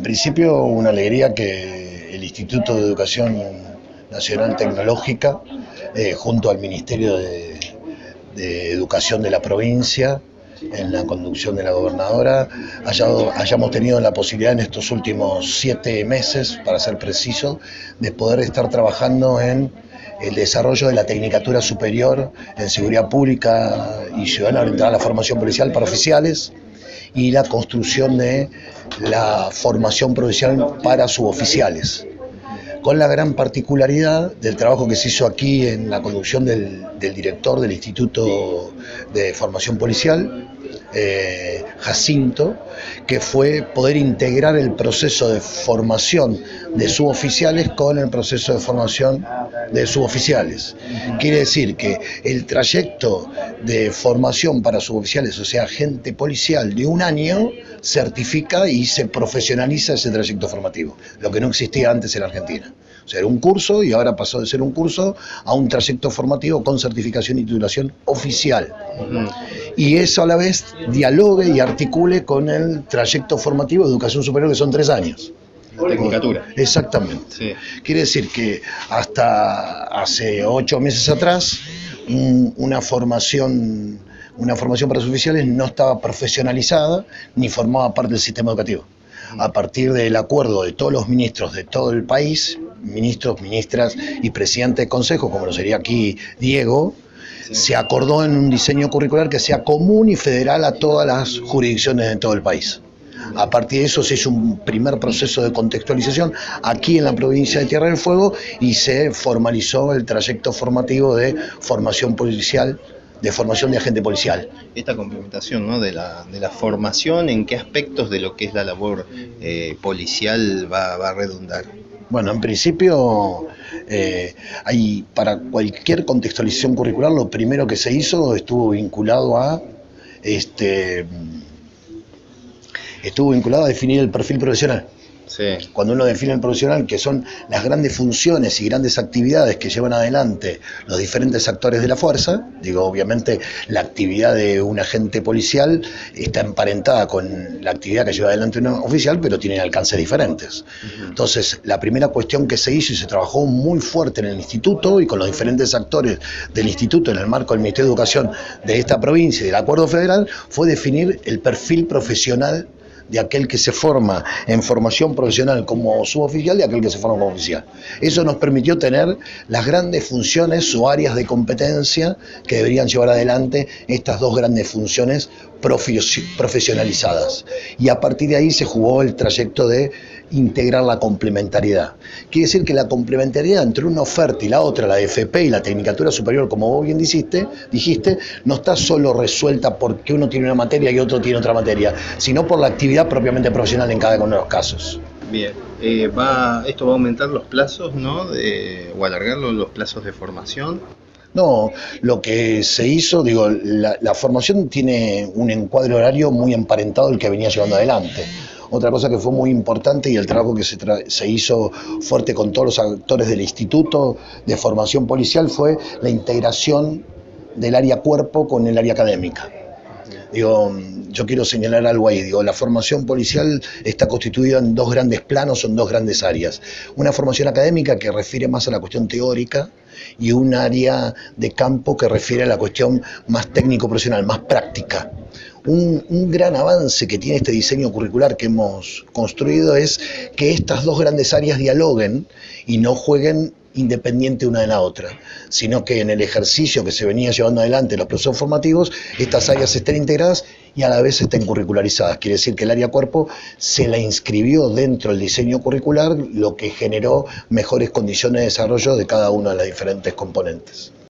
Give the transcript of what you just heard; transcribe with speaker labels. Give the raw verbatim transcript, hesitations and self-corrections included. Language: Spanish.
Speaker 1: principio, una alegría que el Instituto de Educación Nacional Tecnológica, eh, junto al Ministerio de, de Educación de la provincia, en la conducción de la gobernadora, haya, hayamos tenido la posibilidad en estos últimos siete meses, para ser preciso, de poder estar trabajando en el desarrollo de la Tecnicatura Superior en Seguridad Pública y Ciudadana orientada a la formación policial para oficiales, y la construcción de la formación profesional para suboficiales, con la gran particularidad del trabajo que se hizo aquí en la conducción del, del director del Instituto de Formación Policial, eh, Jacinto, que fue poder integrar el proceso de formación de suboficiales con el proceso de formación de suboficiales. Quiere decir que el trayecto de formación para suboficiales, o sea, agente policial de un año, certifica y se profesionaliza ese trayecto formativo, lo que no existía antes en Argentina. O sea, era un curso y ahora pasó de ser un curso a un trayecto formativo con certificación y titulación oficial. Uh-huh. Y eso a la vez dialogue y articule con el trayecto formativo de educación superior, que son tres años.
Speaker 2: La tecnicatura.
Speaker 1: Exactamente. Sí. Quiere decir que hasta hace ocho meses atrás, un, una formación, una formación para suboficiales no estaba profesionalizada ni formaba parte del sistema educativo. A partir del acuerdo de todos los ministros de todo el país, ministros, ministras y presidente de consejo, como lo sería aquí Diego, sí, se acordó en un diseño curricular que sea común y federal a todas las jurisdicciones de todo el país. A partir de eso se hizo un primer proceso de contextualización aquí en la provincia de Tierra del Fuego y se formalizó el trayecto formativo de formación policial, de formación de agente policial.
Speaker 2: Esta complementación, ¿no?, de la, de la formación, ¿en qué aspectos de lo que es la labor eh, policial va, va a redundar?
Speaker 1: Bueno, en principio, eh, hay, para cualquier contextualización curricular, lo primero que se hizo estuvo vinculado a este estuvo vinculado a definir el perfil profesional. Sí. Cuando uno define el profesional, que son las grandes funciones y grandes actividades que llevan adelante los diferentes actores de la fuerza, digo, obviamente la actividad de un agente policial está emparentada con la actividad que lleva adelante un oficial, pero tienen alcances diferentes. Uh-huh. Entonces, la primera cuestión que se hizo y se trabajó muy fuerte en el instituto y con los diferentes actores del instituto en el marco del Ministerio de Educación de esta provincia y del Acuerdo Federal fue definir el perfil profesional de aquel que se forma en formación profesional como suboficial y aquel que se forma como oficial. Eso nos permitió tener las grandes funciones o áreas de competencia que deberían llevar adelante estas dos grandes funciones profesionalizadas. Y a partir de ahí se jugó el trayecto de integrar la complementariedad. Quiere decir que la complementariedad entre una oferta y la otra, la de F P y la Tecnicatura Superior, como vos bien dijiste, dijiste, no está solo resuelta porque uno tiene una materia y otro tiene otra materia, sino por la actividad propiamente profesional en cada uno de los casos.
Speaker 2: Bien, eh, va, esto va a aumentar los plazos, ¿no?, de, o alargar los, los plazos de formación.
Speaker 1: No, lo que se hizo, digo, la, la formación tiene un encuadre horario muy emparentado al que venía llevando adelante. Otra cosa que fue muy importante y el trabajo que se, se hizo fuerte con todos los actores del Instituto de Formación Policial fue la integración del área cuerpo con el área académica. Digo, yo quiero señalar algo ahí, digo, la formación policial está constituida en dos grandes planos, en dos grandes áreas. Una formación académica que refiere más a la cuestión teórica y un área de campo que refiere a la cuestión más técnico-profesional, más práctica. Un, un gran avance que tiene este diseño curricular que hemos construido es que estas dos grandes áreas dialoguen y no jueguen independiente una de la otra, sino que en el ejercicio que se venía llevando adelante los procesos formativos, estas áreas estén integradas y a la vez estén curricularizadas. Quiere decir que el área cuerpo se la inscribió dentro del diseño curricular, lo que generó mejores condiciones de desarrollo de cada una de las diferentes componentes.